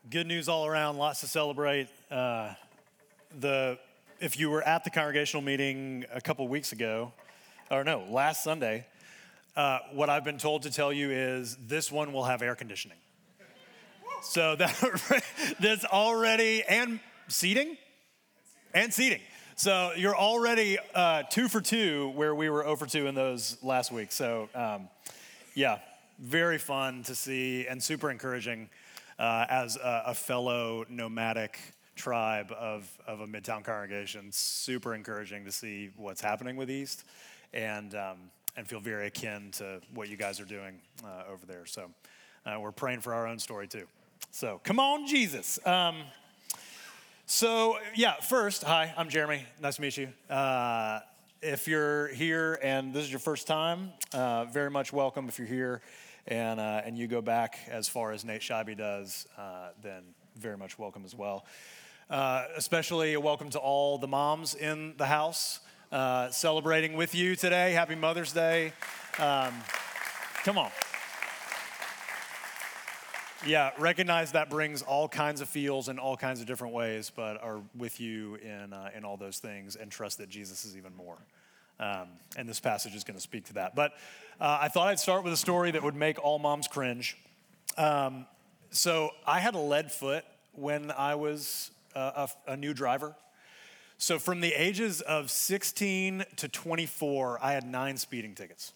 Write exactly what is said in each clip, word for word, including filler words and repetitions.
Good news all around, lots to celebrate. Uh, the if you were at the congregational meeting a couple weeks ago, or no, last Sunday, uh, what I've been told to tell you is this one will have air conditioning. So that that's already, and seating, and seating. So you're already uh, two for two where we were zero for two in those last week. So um, yeah, very fun to see and super encouraging. Uh, as a, a fellow nomadic tribe of, of a Midtown congregation, super encouraging to see what's happening with East and um, and feel very akin to what you guys are doing uh, over there. So uh, we're praying for our own story too. So come on, Jesus. Um, so yeah, first, hi, I'm Jeremy. Nice to meet you. Uh, if you're here and this is your first time, uh, very much welcome if you're here. And uh, and you go back as far as Nate Scheibe does, uh, then very much welcome as well. Uh, especially a welcome to all the moms in the house uh, celebrating with you today. Happy Mother's Day. Um, come on. Yeah, recognize that brings all kinds of feels in all kinds of different ways, but are with you in uh, in all those things, and trust that Jesus is even more. Um, and this passage is going to speak to that. But uh, I thought I'd start with a story that would make all moms cringe. Um, so I had a lead foot when I was uh, a, a new driver. So from the ages of sixteen to twenty-four, I had nine speeding tickets.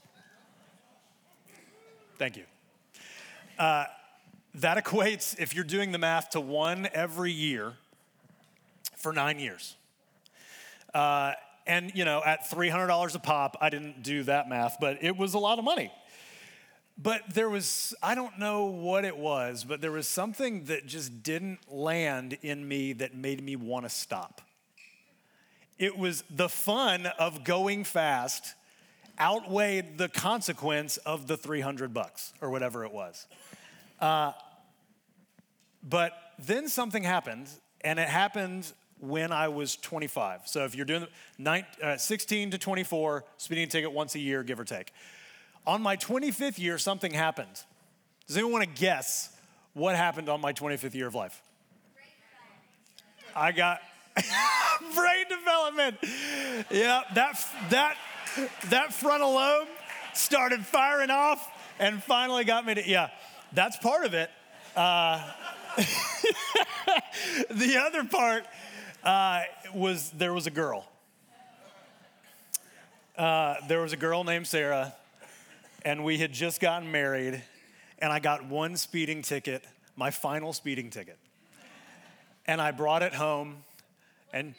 Thank you. Uh, that equates, if you're doing the math, to one every year for nine years. Uh, And, you know, at three hundred dollars a pop, I didn't do that math, but it was a lot of money. But there was, I don't know what it was, but there was something that just didn't land in me that made me want to stop. It was the fun of going fast outweighed the consequence of the three hundred bucks or whatever it was. Uh, but then something happened, and it happened when I was twenty-five. So if you're doing nine, uh, sixteen to twenty-four, speeding ticket once a year, give or take. On my twenty-fifth year, something happened. Does anyone want to guess what happened on my twenty-fifth year of life? I got brain development. Yeah, that that that frontal lobe started firing off and finally got me to, yeah, that's part of it. Uh, the other part Uh, was there was a girl. Uh, there was a girl named Sarah, and we had just gotten married, and I got one speeding ticket, my final speeding ticket. And I brought it home, and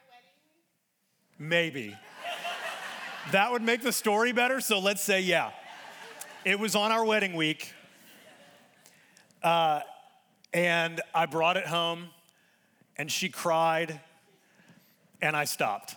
maybe. That would make the story better, so let's say yeah. It was on our wedding week, uh, and I brought it home, and she cried, and I stopped.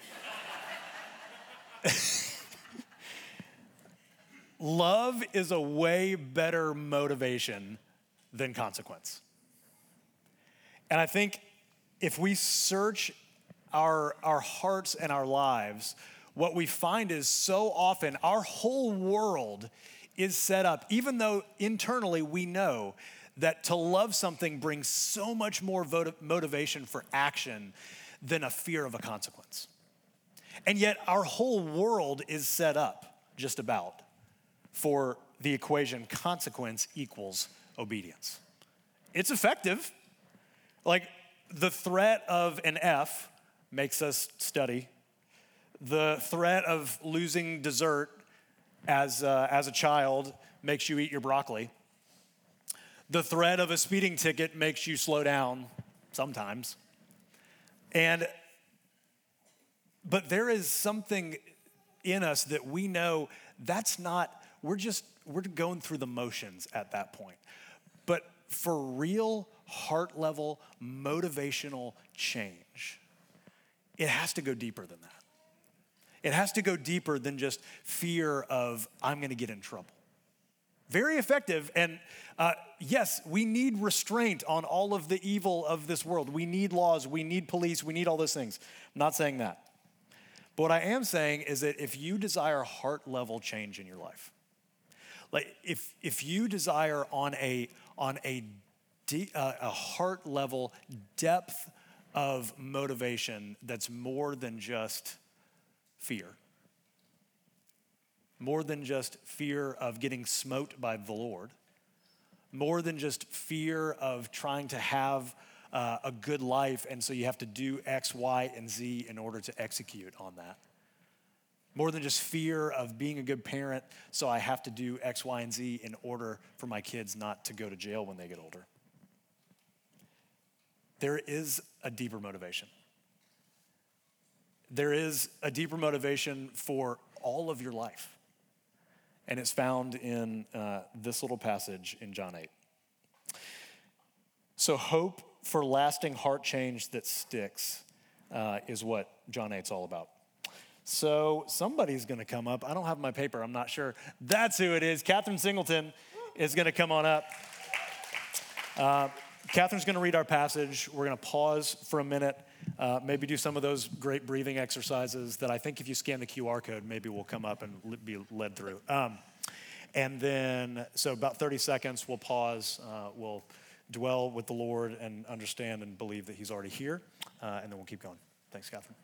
Love is a way better motivation than consequence. And I think if we search our, our hearts and our lives, what we find is so often our whole world is set up, even though internally we know that to love something brings so much more vot- motivation for action than a fear of a consequence. And yet our whole world is set up just about for the equation consequence equals obedience. It's effective. Like the threat of an F makes us study. The threat of losing dessert as, uh, as a child makes you eat your broccoli. The threat of a speeding ticket makes you slow down sometimes. And, but there is something in us that we know that's not, we're just, we're going through the motions at that point. But for real heart level motivational change, it has to go deeper than that. It has to go deeper than just fear of, I'm gonna get in trouble. Very effective, and uh, yes, we need restraint on all of the evil of this world. We need laws, we need police, we need all those things. I'm not saying that. But what I am saying is that if you desire heart level change in your life, like if if you desire on a on a de- uh, a heart level depth of motivation that's more than just fear. More than just fear of getting smote by the Lord. More than just fear of trying to have uh, a good life, and so you have to do X, Y, and Z in order to execute on that. More than just fear of being a good parent, so I have to do X, Y, and Z in order for my kids not to go to jail when they get older. There is a deeper motivation. There is a deeper motivation for all of your life. And it's found in uh, this little passage in John eight. So hope for lasting heart change that sticks uh, is what John eight's all about. So somebody's gonna come up. I don't have my paper, I'm not sure. That's who it is. Catherine Singleton is gonna come on up. Uh, Catherine's gonna read our passage. We're gonna pause for a minute, uh, maybe do some of those great breathing exercises that I think if you scan the Q R code, maybe we'll come up and be led through. Um, and then, so about thirty seconds, we'll pause, uh, we'll dwell with the Lord and understand and believe that he's already here, uh, and then we'll keep going. Thanks, Catherine.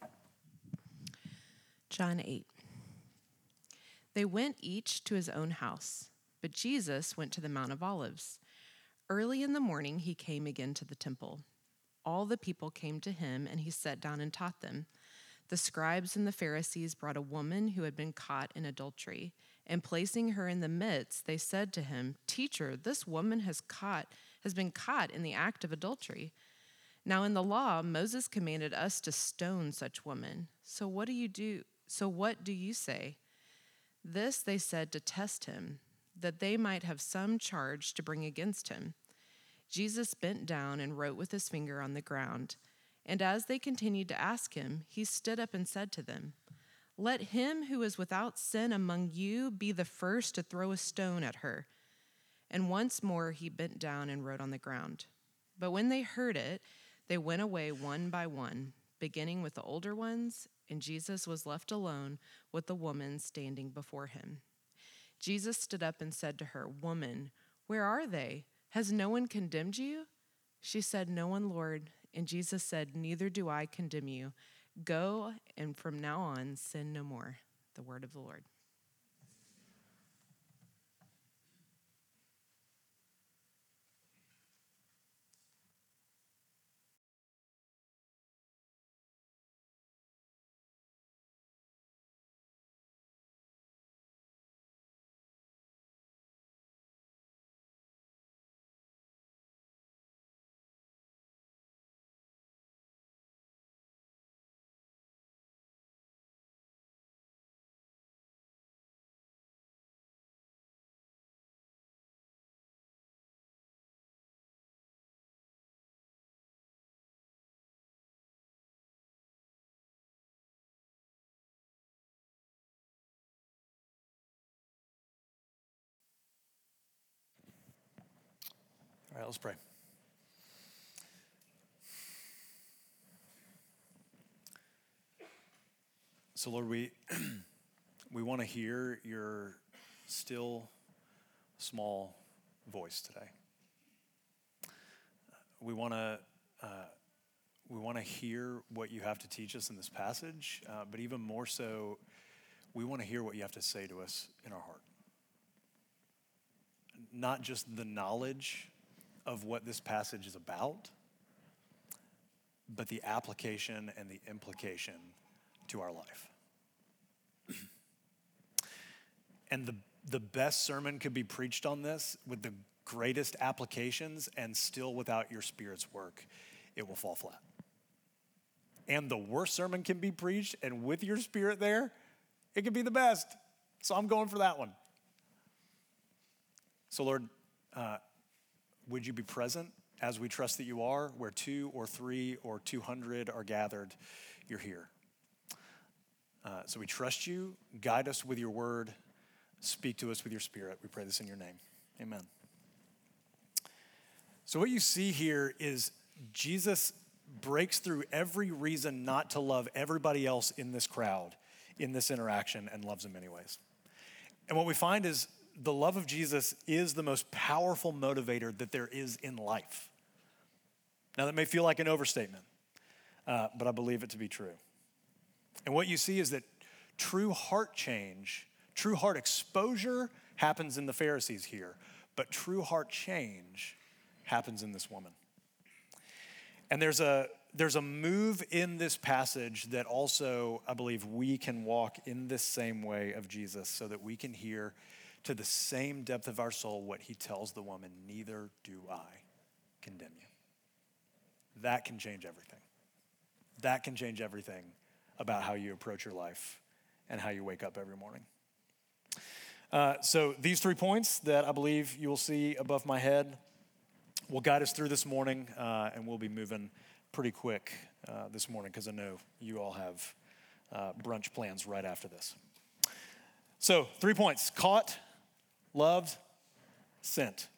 John eight. They went each to his own house, but Jesus went to the Mount of Olives. Early in the morning, he came again to the temple. All the people came to him, and he sat down and taught them. The scribes and the Pharisees brought a woman who had been caught in adultery, and placing her in the midst, they said to him, "Teacher, this woman has caught has been caught in the act of adultery. Now in the law, Moses commanded us to stone such women. So what do you do? So what do you say?" This they said to test him, that they might have some charge to bring against him. Jesus bent down and wrote with his finger on the ground. And as they continued to ask him, he stood up and said to them, "Let him who is without sin among you be the first to throw a stone at her." And once more he bent down and wrote on the ground. But when they heard it, they went away one by one, beginning with the older ones, and Jesus was left alone with the woman standing before him. Jesus stood up and said to her, "Woman, where are they? Has no one condemned you?" She said, "No one, Lord." And Jesus said, "Neither do I condemn you. Go, and from now on, sin no more." The word of the Lord. All right, let's pray. So Lord, we we want to hear your still small voice today. We want to uh, we want to hear what you have to teach us in this passage, uh, but even more so, we want to hear what you have to say to us in our heart. Not just the knowledge of what this passage is about, but the application and the implication to our life. And the, the best sermon could be preached on this with the greatest applications, and still without your Spirit's work, it will fall flat. And the worst sermon can be preached, and with your Spirit there, it can be the best. So I'm going for that one. So Lord, uh, would you be present as we trust that you are? Where two or three or two hundred are gathered, you're here. Uh, so we trust you. Guide us with your word. Speak to us with your Spirit. We pray this in your name. Amen. So what you see here is Jesus breaks through every reason not to love everybody else in this crowd, in this interaction, and loves them anyways. And what we find is the love of Jesus is the most powerful motivator that there is in life. Now, that may feel like an overstatement, uh, but I believe it to be true. And what you see is that true heart change, true heart exposure happens in the Pharisees here, but true heart change happens in this woman. And there's a there's a move in this passage that also, I believe, we can walk in this same way of Jesus so that we can hear to the same depth of our soul what he tells the woman, neither do I condemn you. That can change everything. That can change everything about how you approach your life and how you wake up every morning. Uh, so these three points that I believe you will see above my head will guide us through this morning, uh, and we'll be moving pretty quick uh, this morning because I know you all have uh, brunch plans right after this. So three points: caught, loved, sent.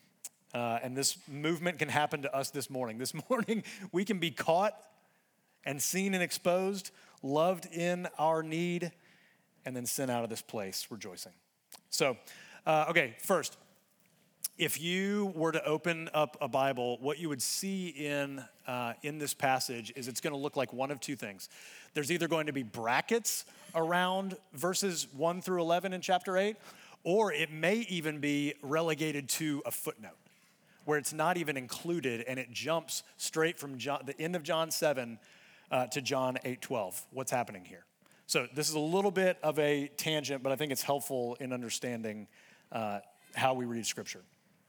Uh, and this movement can happen to us this morning. This morning, we can be caught and seen and exposed, loved in our need, and then sent out of this place rejoicing. So, uh, okay, first, if you were to open up a Bible, what you would see in, uh, in this passage is it's going to look like one of two things. There's either going to be brackets around verses one through eleven in chapter eight, or it may even be relegated to a footnote, where it's not even included and it jumps straight from John, the end of John seven uh, to John eight twelve. What's happening here? So this is a little bit of a tangent, but I think it's helpful in understanding uh, how we read Scripture.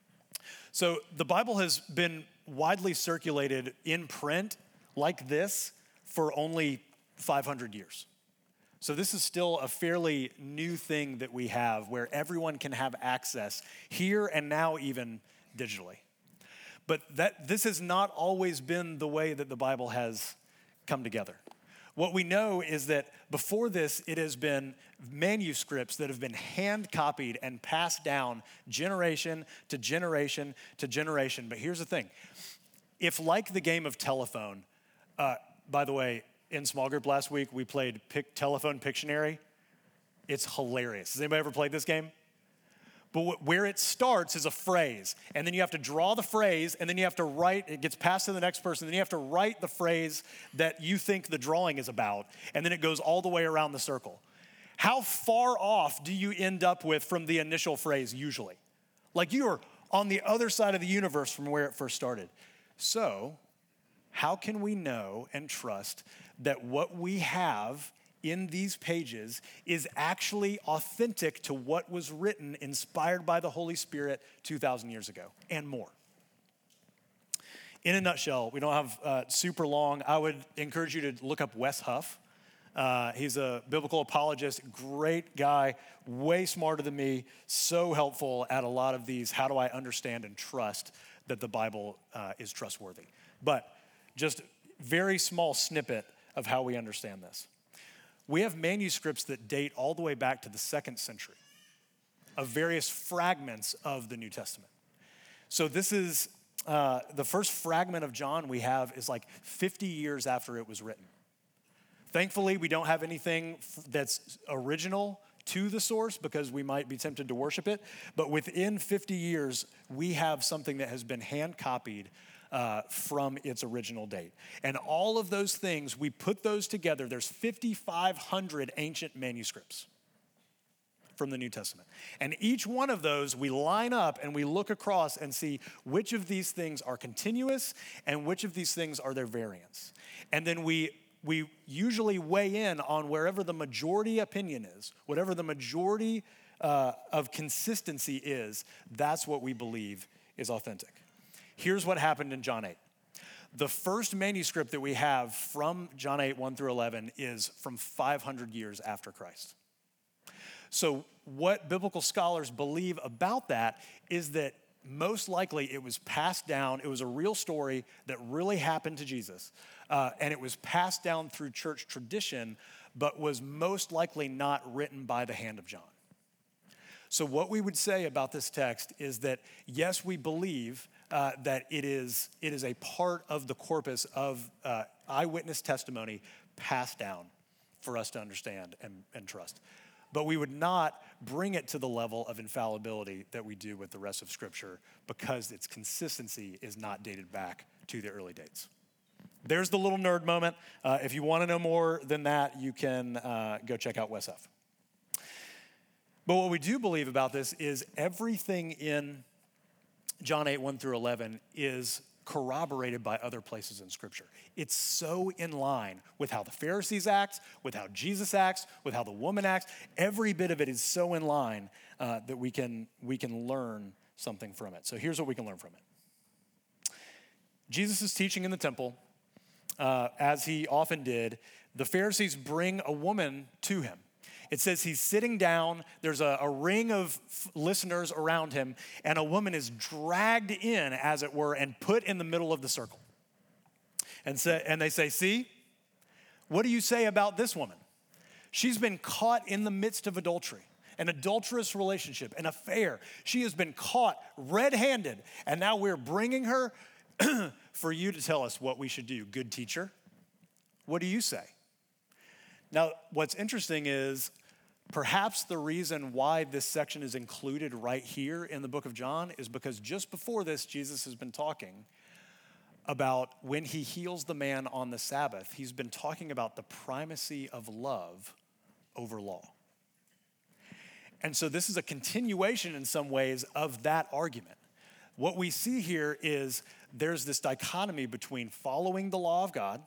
So the Bible has been widely circulated in print like this for only five hundred years. So this is still a fairly new thing that we have where everyone can have access here and now even digitally. But that this has not always been the way that the Bible has come together. What we know is that before this, it has been manuscripts that have been hand copied and passed down generation to generation to generation. But here's the thing. If, like the game of telephone, uh, by the way, in small group last week, we played pic- Telephone Pictionary. It's hilarious. Has anybody ever played this game? But where it starts is a phrase, and then you have to draw the phrase, and then you have to write, it gets passed to the next person, then you have to write the phrase that you think the drawing is about, and then it goes all the way around the circle. How far off do you end up with from the initial phrase usually? Like you are on the other side of the universe from where it first started. So, how can we know and trust that what we have in these pages is actually authentic to what was written, inspired by the Holy Spirit two thousand years ago and more? In a nutshell, we don't have uh, super long. I would encourage you to look up Wes Huff. Uh, he's a biblical apologist, great guy, way smarter than me, so helpful at a lot of these. How do I understand and trust that the Bible uh, is trustworthy? But just very small snippet of how we understand this. We have manuscripts that date all the way back to the second century of various fragments of the New Testament. So this is, uh, the first fragment of John we have is like fifty years after it was written. Thankfully, we don't have anything f- that's original to the source because we might be tempted to worship it. But within fifty years, we have something that has been hand copied Uh, from its original date. And all of those things, we put those together. There's fifty-five hundred ancient manuscripts from the New Testament. And each one of those, we line up and we look across and see which of these things are continuous and which of these things are their variants. And then we we usually weigh in on wherever the majority opinion is, whatever the majority uh, of consistency is, that's what we believe is authentic. Here's what happened in John eight. The first manuscript that we have from John eight, one through eleven is from five hundred years after Christ. So what biblical scholars believe about that is that most likely it was passed down. It was a real story that really happened to Jesus. Uh, and it was passed down through church tradition, but was most likely not written by the hand of John. So what we would say about this text is that, yes, we believe uh, that it is, it is a part of the corpus of uh, eyewitness testimony passed down for us to understand and, and trust. but we would not bring it to the level of infallibility that we do with the rest of Scripture because its consistency is not dated back to the early dates. There's the little nerd moment. Uh, if you want to know more than that, you can uh, go check out Wes F. But what we do believe about this is everything in John eight, one through eleven is corroborated by other places in Scripture. It's so in line with how the Pharisees act, with how Jesus acts, with how the woman acts. Every bit of it is so in line uh, that we can, we can learn something from it. So here's what we can learn from it. Jesus is teaching in the temple, uh, as he often did. The Pharisees bring a woman to him. It says he's sitting down, there's a, a ring of f- listeners around him, and a woman is dragged in, as it were, and put in the middle of the circle. And, say, and they say, see, what do you say about this woman? She's been caught in the midst of adultery, an adulterous relationship, an affair. She has been caught red-handed, and now we're bringing her for you to tell us what we should do. Good teacher, what do you say? Now, what's interesting is perhaps the reason why this section is included right here in the book of John is because just before this, Jesus has been talking about when he heals the man on the Sabbath. He's been talking about the primacy of love over law. And so this is a continuation in some ways of that argument. What we see here is there's this dichotomy between following the law of God,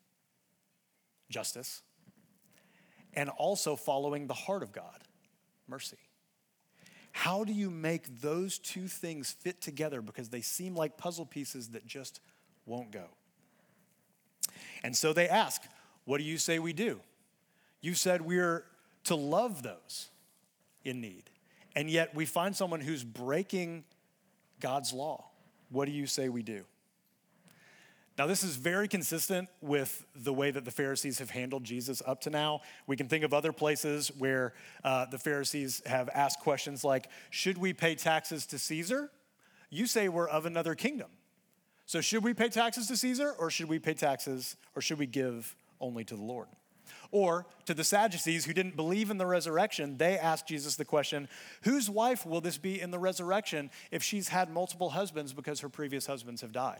justice, and also following the heart of God, mercy. How do you make those two things fit together? Because they seem like puzzle pieces that just won't go. And so they ask, what do you say we do? You said we're to love those in need. And yet we find someone who's breaking God's law. What do you say we do? Now, this is very consistent with the way that the Pharisees have handled Jesus up to now. We can think of other places where uh, the Pharisees have asked questions like, should we pay taxes to Caesar? You say we're of another kingdom. So should we pay taxes to Caesar, or should we pay taxes, or should we give only to the Lord? Or to the Sadducees who didn't believe in the resurrection, they asked Jesus the question, whose wife will this be in the resurrection if she's had multiple husbands because her previous husbands have died?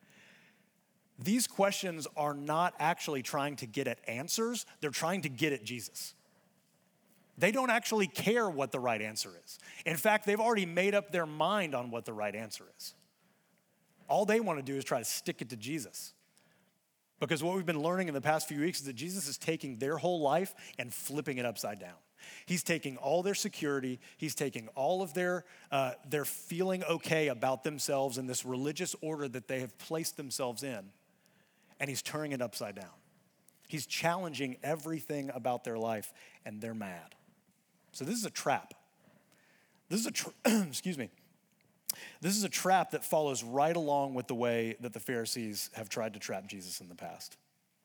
These questions are not actually trying to get at answers. They're trying to get at Jesus. They don't actually care what the right answer is. In fact, they've already made up their mind on what the right answer is. All they want to do is try to stick it to Jesus. Because what we've been learning in the past few weeks is that Jesus is taking their whole life and flipping it upside down. He's taking all their security. He's taking all of their, uh, their feeling okay about themselves and this religious order that they have placed themselves in. And he's turning it upside down. He's challenging everything about their life, and they're mad. So this is a trap. This is a, tra- excuse me. This is a trap that follows right along with the way that the Pharisees have tried to trap Jesus in the past.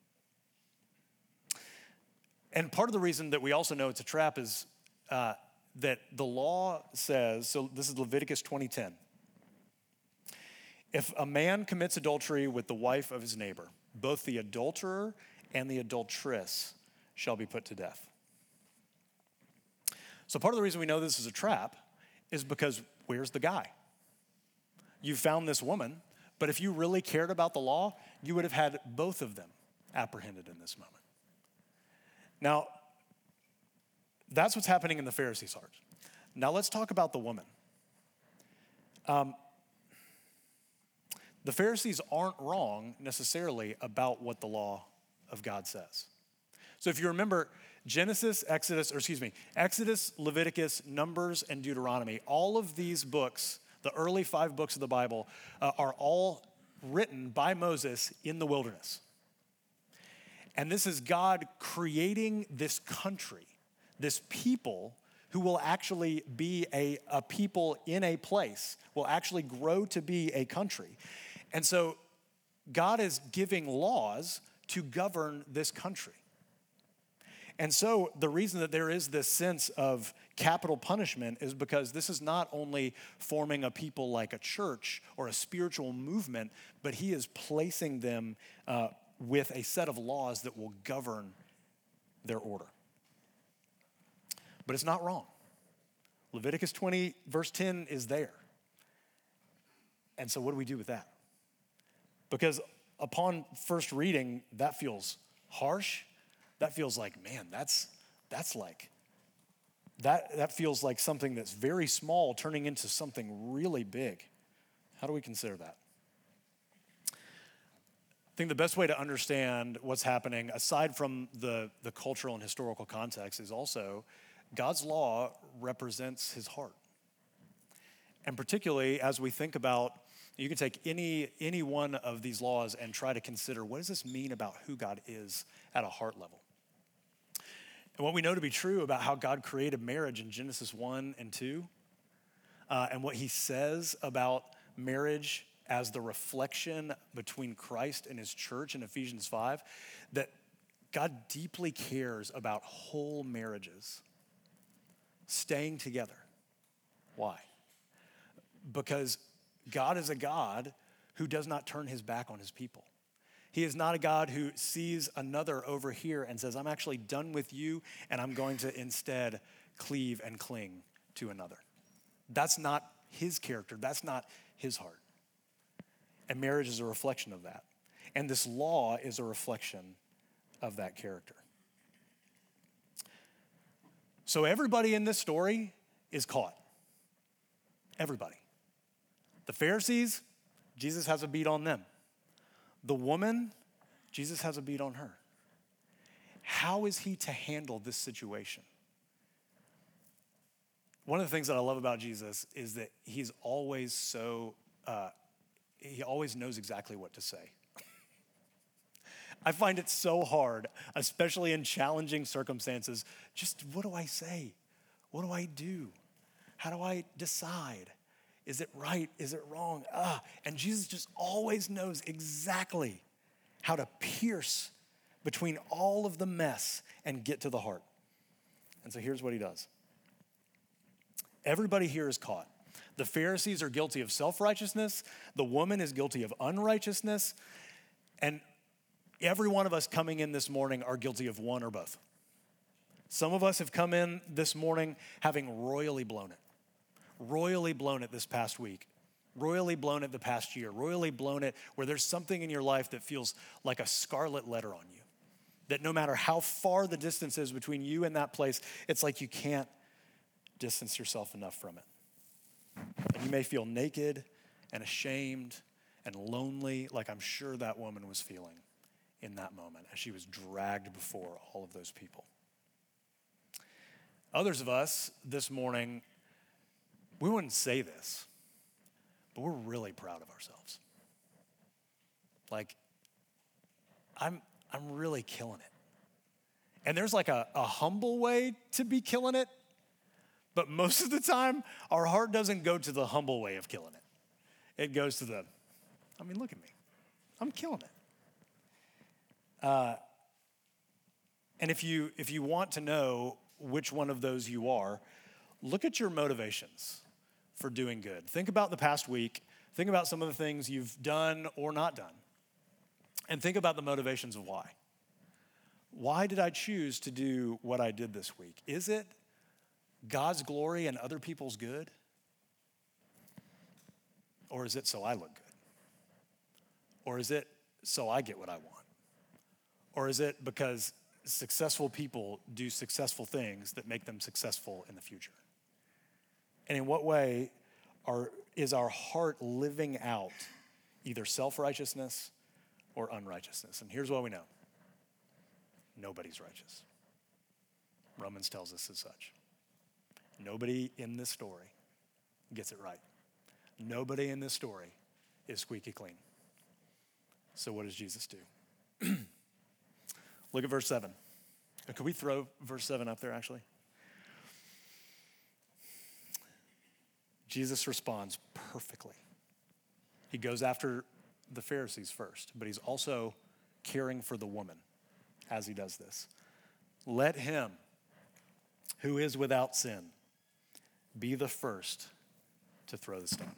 And part of the reason that we also know it's a trap is uh, that the law says, so this is Leviticus twenty ten. If a man commits adultery with the wife of his neighbor, both the adulterer and the adulteress shall be put to death. So part of the reason we know this is a trap is because where's the guy? You found this woman, but if you really cared about the law, you would have had both of them apprehended in this moment. Now, that's what's happening in the Pharisees' heart. Now let's talk about the woman. Um, The Pharisees aren't wrong necessarily about what the law of God says. So if you remember Genesis, Exodus, or excuse me, Exodus, Leviticus, Numbers, and Deuteronomy, all of these books, the early five books of the Bible, uh, are all written by Moses in the wilderness. And this is God creating this country, this people who will actually be a, a people in a place, will actually grow to be a country. And so God is giving laws to govern this country. And so the reason that there is this sense of capital punishment is because this is not only forming a people like a church or a spiritual movement, but he is placing them uh, with a set of laws that will govern their order. but it's not wrong. Leviticus twenty, verse ten is there. And so what do we do with that? Because upon first reading, that feels harsh. That feels like, man, that's that's like, that, that feels like something that's very small turning into something really big. How do we consider that? I think the best way to understand what's happening, aside from the, the cultural and historical context, is also God's law represents his heart. And particularly as we think about, you can take any, any one of these laws and try to consider, what does this mean about who God is at a heart level? And what we know to be true about how God created marriage in Genesis one and two, uh, and what he says about marriage as the reflection between Christ and his church in Ephesians five, that God deeply cares about whole marriages staying together. Why? Because God is a God who does not turn his back on his people. He is not a God who sees another over here and says, I'm actually done with you, and I'm going to instead cleave and cling to another. That's not his character. That's not his heart. And marriage is a reflection of that. And this law is a reflection of that character. So everybody in this story is caught. Everybody. The Pharisees, Jesus has a beat on them. The woman, Jesus has a beat on her. How is he to handle this situation? One of the things that I love about Jesus is that he's always so, uh, he always knows exactly what to say. I find it so hard, especially in challenging circumstances. Just what do I say? What do I do? How do I decide? Is it right? Is it wrong? Ah, and Jesus just always knows exactly how to pierce between all of the mess and get to the heart. And so here's what he does. Everybody here is caught. The Pharisees are guilty of self-righteousness. The woman is guilty of unrighteousness. And every one of us coming in this morning are guilty of one or both. Some of us have come in this morning having royally blown it. Royally blown it this past week, royally blown it the past year, royally blown it where there's something in your life that feels like a scarlet letter on you, that no matter how far the distance is between you and that place, it's like you can't distance yourself enough from it. And you may feel naked and ashamed and lonely, like I'm sure that woman was feeling in that moment as she was dragged before all of those people. Others of us this morning, we wouldn't say this, but we're really proud of ourselves. Like, I'm I'm really killing it. And there's like a, a humble way to be killing it, but most of the time, our heart doesn't go to the humble way of killing it. It goes to the, I mean, look at me. I'm killing it. Uh, and if you if you want to know which one of those you are, look at your motivations for doing good. Think about the past week. Think about some of the things you've done or not done. And think about the motivations of why. Why did I choose to do what I did this week? Is it God's glory and other people's good? Or is it so I look good? Or is it so I get what I want? Or is it because successful people do successful things that make them successful in the future? And in what way are, is our heart living out either self-righteousness or unrighteousness? And here's what we know. Nobody's righteous. Romans tells us as such. Nobody in this story gets it right. Nobody in this story is squeaky clean. So what does Jesus do? Look at verse seven. Could we throw verse seven up there actually? Jesus responds perfectly. He goes after the Pharisees first, but he's also caring for the woman as he does this. Let him who is without sin be the first to throw the stone.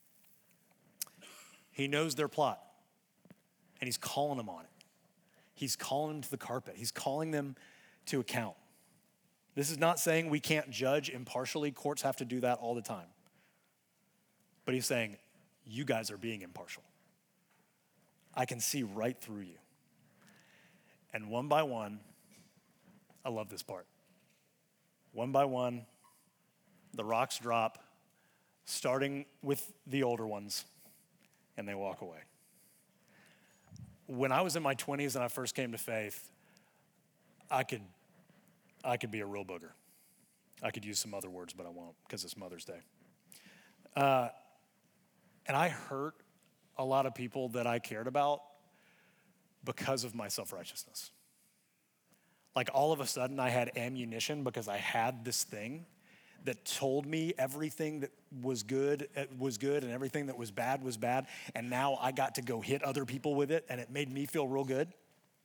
He knows their plot, and he's calling them on it. He's calling them to the carpet. He's calling them to account. This is not saying we can't judge impartially. Courts have to do that all the time. But he's saying, you guys are being impartial. I can see right through you. And one by one, I love this part. One by one, the rocks drop, starting with the older ones, and they walk away. When I was in my twenties and I first came to faith, I could, I could be a real booger. I could use some other words, but I won't because it's Mother's Day. Uh, and I hurt a lot of people that I cared about because of my self-righteousness. Like all of a sudden I had ammunition because I had this thing that told me everything that was good was good and everything that was bad was bad. And now I got to go hit other people with it and it made me feel real good.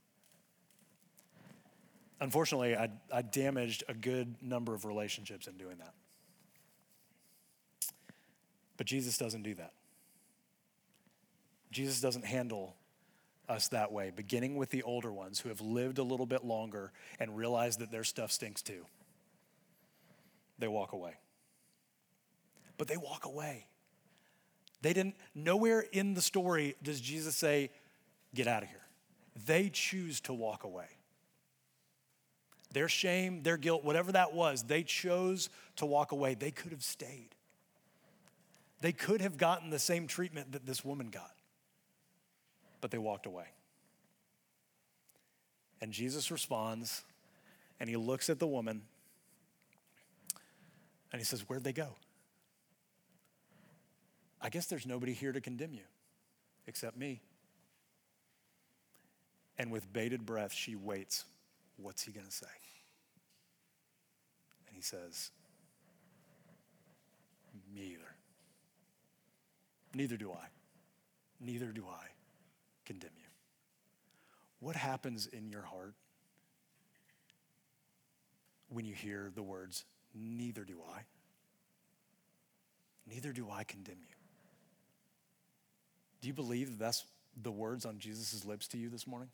Unfortunately, I, I damaged a good number of relationships in doing that. But Jesus doesn't do that. Jesus doesn't handle us that way, beginning with the older ones who have lived a little bit longer and realize that their stuff stinks too. They walk away. But they walk away. They didn't, nowhere in the story does Jesus say, get out of here. They choose to walk away. Their shame, their guilt, whatever that was, they chose to walk away. They could have stayed. They could have gotten the same treatment that this woman got, but they walked away. And Jesus responds, and he looks at the woman, and he says, where'd they go? I guess there's nobody here to condemn you except me. And with bated breath, she waits. What's he gonna say? And he says, me either. Neither do I. Neither do I condemn you. What happens in your heart when you hear the words, neither do I? Neither do I condemn you. Do you believe that's the words on Jesus' lips to you this morning?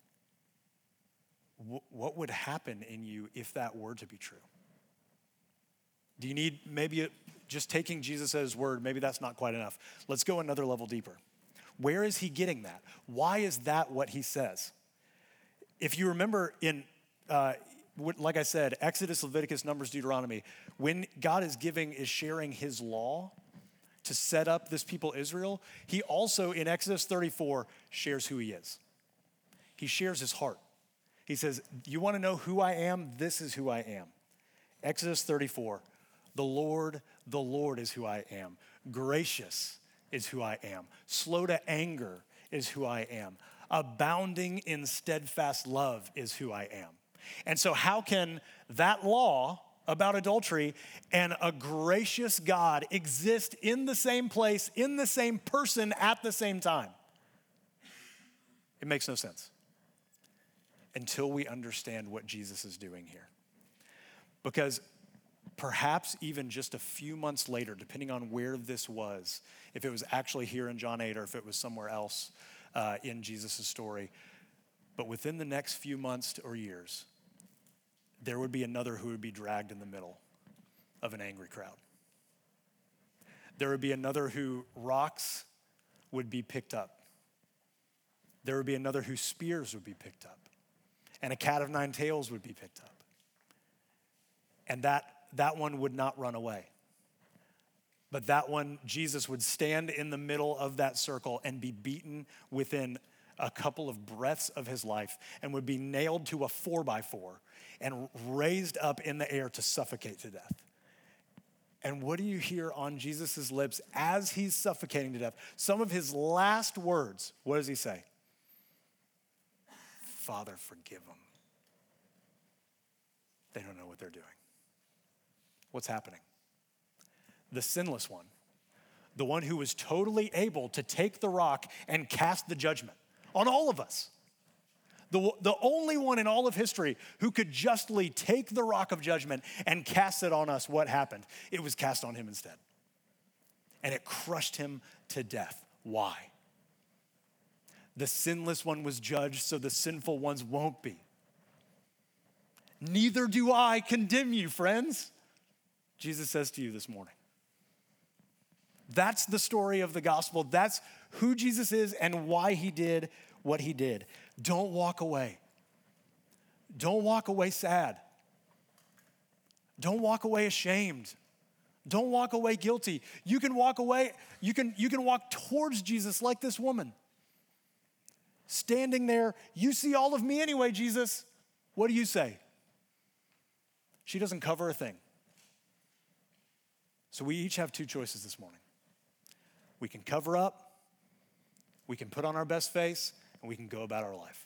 What would happen in you if that were to be true? Do you need maybe it, just taking Jesus at his word, maybe that's not quite enough. Let's go another level deeper. Where is he getting that? Why is that what he says? If you remember in, uh, like I said, Exodus, Leviticus, Numbers, Deuteronomy, when God is giving, is sharing his law to set up this people Israel, he also in Exodus thirty-four shares who he is. He shares his heart. He says, you want to know who I am? This is who I am. Exodus thirty-four, the Lord, the Lord is who I am. Gracious is who I am. Slow to anger is who I am. Abounding in steadfast love is who I am. And so how can that law about adultery and a gracious God exist in the same place, in the same person at the same time? It makes no sense until we understand what Jesus is doing here. Because perhaps even just a few months later, depending on where this was, if it was actually here in John eight or if it was somewhere else uh, in Jesus' story, but within the next few months or years, there would be another who would be dragged in the middle of an angry crowd. There would be another who rocks would be picked up. There would be another whose spears would be picked up. And a cat of nine tails would be picked up. And that, that one would not run away. But that one, Jesus would stand in the middle of that circle and be beaten within a couple of breaths of his life and would be nailed to a four by four and raised up in the air to suffocate to death. And what do you hear on Jesus' lips as he's suffocating to death? Some of his last words, what does he say? Father, forgive them. They don't know what they're doing. What's happening? The sinless one, the one who was totally able to take the rock and cast the judgment on all of us. The, the only one in all of history who could justly take the rock of judgment and cast it on us, what happened? It was cast on him instead. And it crushed him to death. Why? The sinless one was judged, so the sinful ones won't be. Neither do I condemn you, friends. Jesus says to you this morning. That's the story of the gospel. That's who Jesus is and why he did what he did. Don't walk away. Don't walk away sad. Don't walk away ashamed. Don't walk away guilty. You can walk away, you can, you can walk towards Jesus like this woman. Standing there, you see all of me anyway, Jesus. What do you say? She doesn't cover a thing. So we each have two choices this morning. We can cover up, we can put on our best face, and we can go about our life.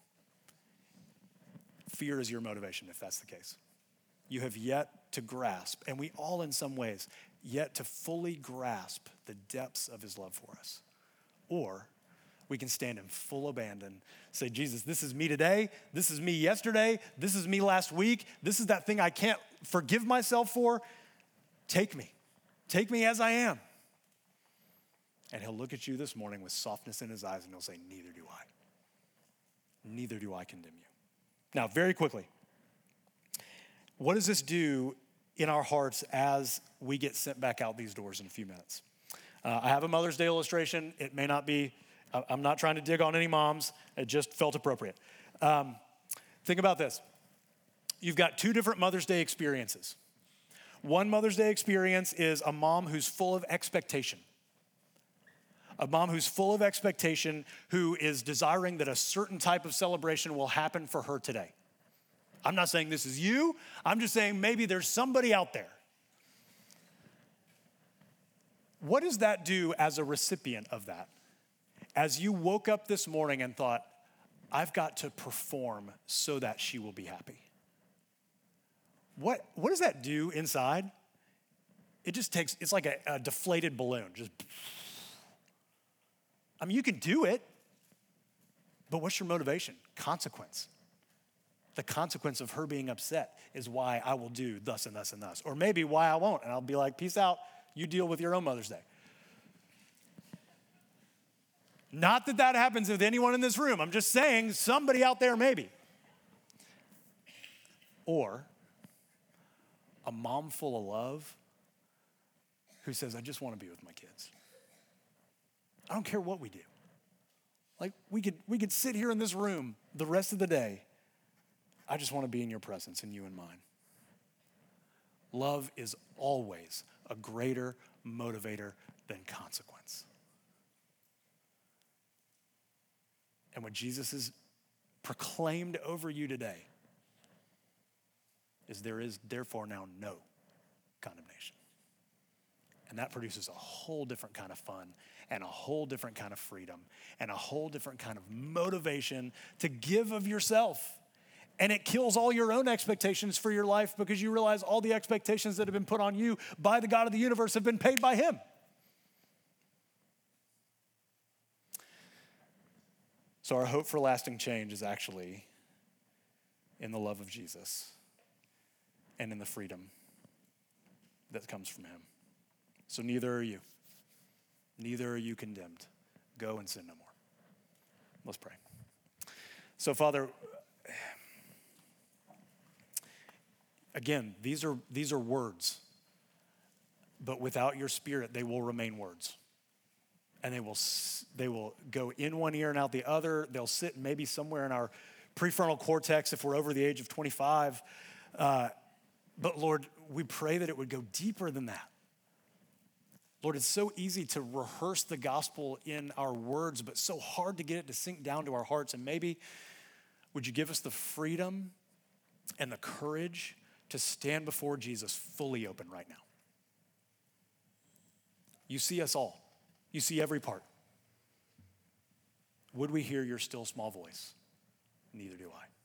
Fear is your motivation if that's the case. You have yet to grasp, and we all in some ways, yet to fully grasp the depths of his love for us. Or we can stand in full abandon, say, Jesus, this is me today, this is me yesterday, this is me last week, this is that thing I can't forgive myself for. Take me, take me as I am. And he'll look at you this morning with softness in his eyes and he'll say, neither do I. Neither do I condemn you. Now, very quickly, what does this do in our hearts as we get sent back out these doors in a few minutes? Uh, I have a Mother's Day illustration. It may not be, I'm not trying to dig on any moms. It just felt appropriate. Um, think about this. You've got two different Mother's Day experiences. One Mother's Day experience is a mom who's full of expectation. A mom who's full of expectation, who is desiring that a certain type of celebration will happen for her today. I'm not saying this is you. I'm just saying maybe there's somebody out there. What does that do as a recipient of that? As you woke up this morning and thought, I've got to perform so that she will be happy. What, what does that do inside? It just takes, it's like a, a deflated balloon. Just, I mean, you can do it, but what's your motivation? Consequence. The consequence of her being upset is why I will do thus and thus and thus. Or maybe why I won't, and I'll be like, peace out, you deal with your own Mother's Day. Not that that happens with anyone in this room. I'm just saying somebody out there maybe. Or a mom full of love who says, I just want to be with my kids. I don't care what we do. Like we could we could sit here in this room the rest of the day. I just want to be in your presence and you in mine. Love is always a greater motivator than consequence. And what Jesus has proclaimed over you today is there is therefore now no condemnation. And that produces a whole different kind of fun and a whole different kind of freedom and a whole different kind of motivation to give of yourself. And it kills all your own expectations for your life because you realize all the expectations that have been put on you by the God of the universe have been paid by him. So our hope for lasting change is actually in the love of Jesus and in the freedom that comes from him. So neither are you. Neither are you condemned. Go and sin no more. Let's pray. So Father, again, these are these are words, but without your Spirit, they will remain words. And they will they will go in one ear and out the other. They'll sit maybe somewhere in our prefrontal cortex if we're over the age of twenty-five. Uh, but Lord, we pray that it would go deeper than that. Lord, it's so easy to rehearse the gospel in our words, but so hard to get it to sink down to our hearts. And maybe would you give us the freedom and the courage to stand before Jesus fully open right now? You see us all. You see every part. Would we hear your still small voice? Neither do I.